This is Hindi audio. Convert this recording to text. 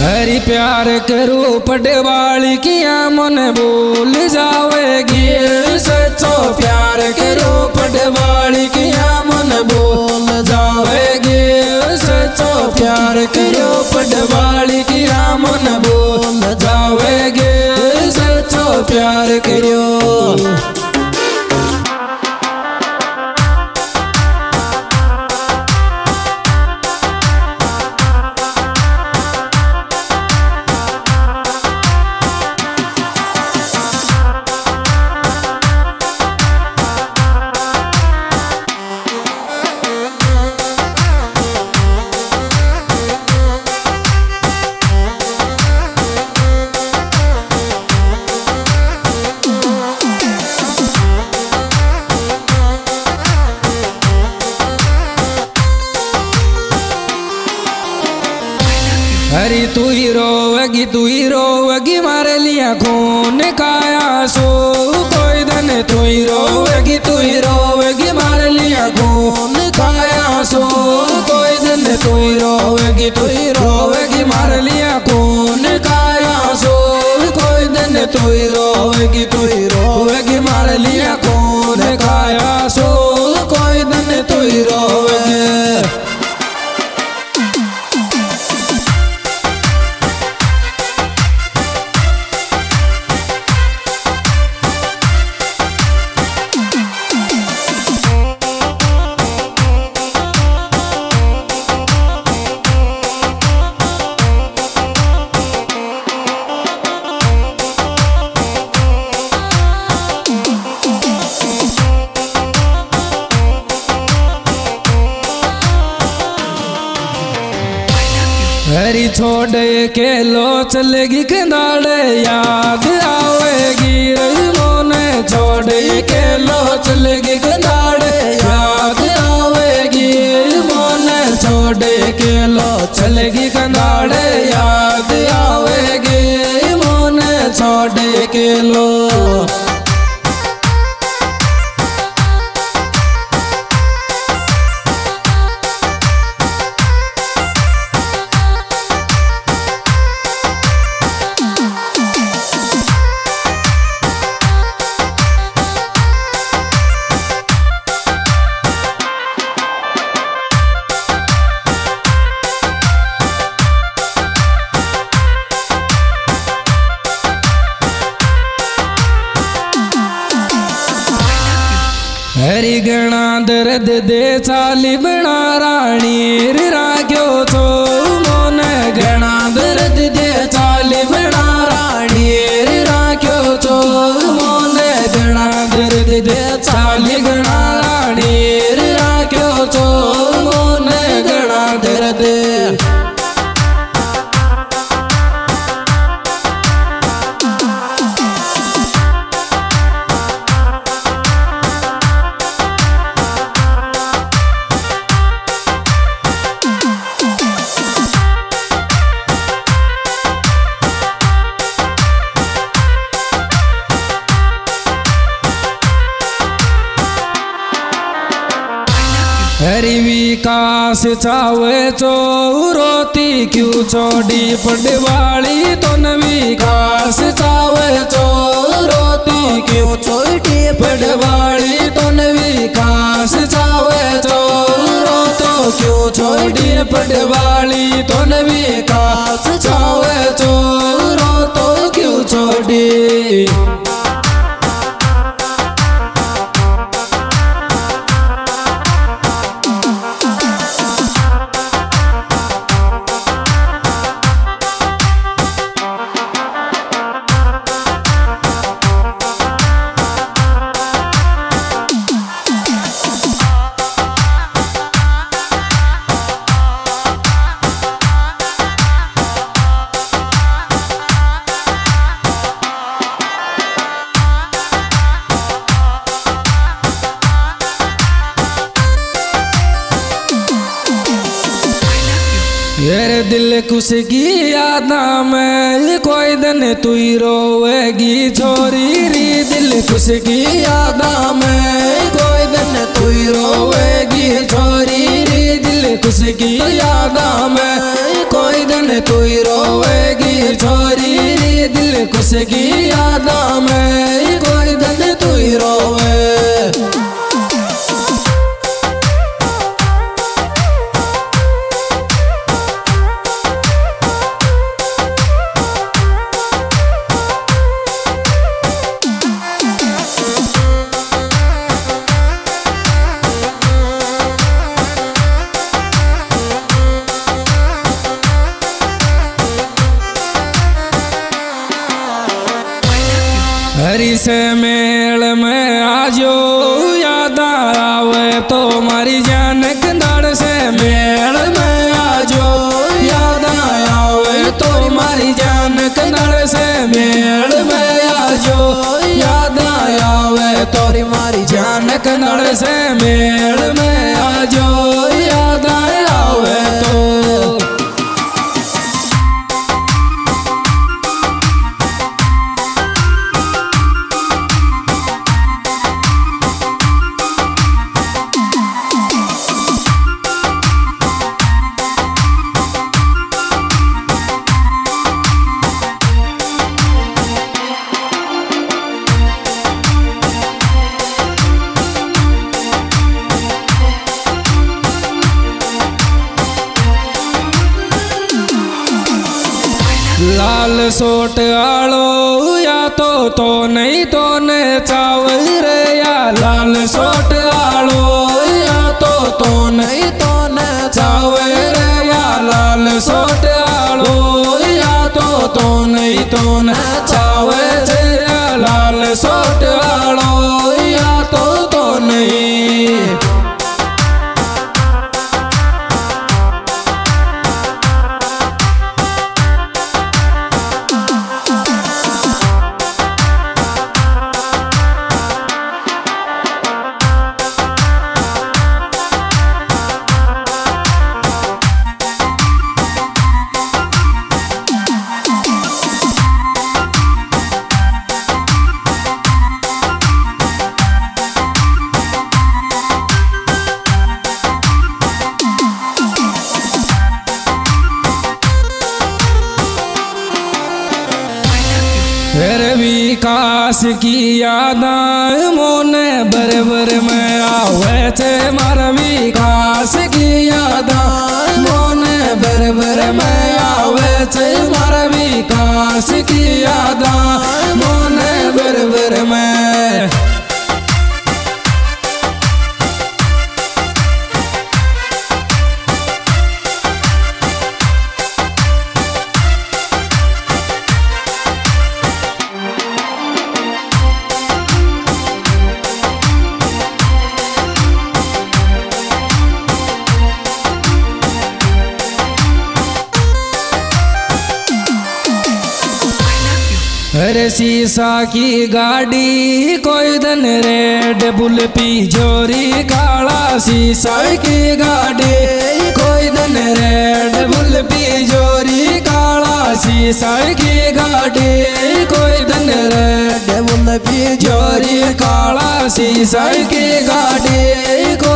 हरी प्यार करो पटवाली किया मन बोल जावेगी। सच्चो प्यार करो पटवाली किया मन बोल जावेगी। सच्चो प्यार करो पटवाली किया मन बोल जावेगी। सच्चो प्यार करो। हरी तू ही रोवेगी मारे लिया खून खाया सो कोई दिन। तू ही रोवेगी मारे लिया खून खाया सो कोई दिन। तू ही रोवेगी मारे लिया खून खाया सो कोई दिन। तू ही रोवेगी मारे लिया खून खाया सो कोई दिन। तू ही रोवेगी। हरी छोड़ के लो चलेगी कंधाड़े याद आवेगी। मोने छोड़ के लो चलेगी कंधाड़े याद आवेगी। मोने छोड़ के लो चलेगी कंधाड़े याद आवेगी। मोने छोड़ के लो। हरी गणा दर्द दे चाली बना रानी राख्यो छो मोने। गणा दर्द दे चाली बना रानी राख्यो छो मोने। गणा दर्द दे चाली बना रानी राख्यो छो मोने। गणा दर्द हरी विकास चावे चो रोती क्यों छोड़ी पटवाली तो न। विकास चावे चो रोती क्यों छोड़ी पटवाली तो न। विकास चावे चो रोतो क्यों छोड़ी पटवाली तो न। विकास चावे चो रोतो क्यों छोड़ी। मेरे दिल खुश की याद में कोई दिन तू ही रोवेगी छोरी री। दिल खुश की याद में कोई दिन तू ही रोवेगी छोरी री। दिल खुश की याद में कोई दिन तू ही रोवेगी छोरी दिल खुश की याद में कोई दिन तू ही रोवे। हरी से मेल में आजो याद आवे तो मारी जान कंधाड़ से मेल में आजो याद आवे तो मारी जान कंधाड़ से मेल में आजो याद आवे तो मारी जान कंधाड़ से मेल में आजो याद आवे तो। लाल सोट आलो या तो नहीं तो ने चावल रे या लाल सोट आलो या तो नहीं तो ने चावल रे या लाल सोट आलो या तो नहीं तो ने चावल रे या लाल सोट आलो या तो नहीं। फिर विकास की यादां मोने बरबर में आवे थे मारा विकास की यादां मोने बरबर में आवे थे मारा विकास की यादां मोने बरबर में। अरे शीशा की गाड़ी कोई दिन रेड बुल पिजोरी काला शीशा की गाड़ी कोई दिन रेड बुल पिजोरी काला शीशा की गाड़ी कोई दिन रेड बुल पिजोरी काला शीशा की गाड़ी।